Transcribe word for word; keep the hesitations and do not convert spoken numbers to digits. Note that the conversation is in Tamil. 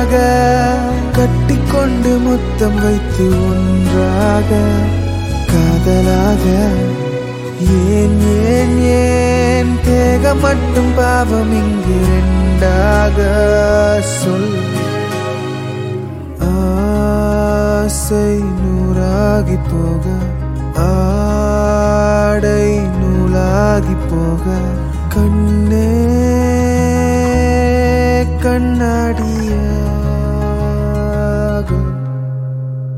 ஒன்றாக கட்டிக்கொண்டு முத்தம் வைத்து ஒன்றாக காதலாக ஏன் ஏன் ஏன் தேகம் மட்டும் பாவம் இங்கு ரெண்டாக சொல் ஆசை நூறாகி போக ஆடை நூலாகி போக கண்ணே கண்ணாடியா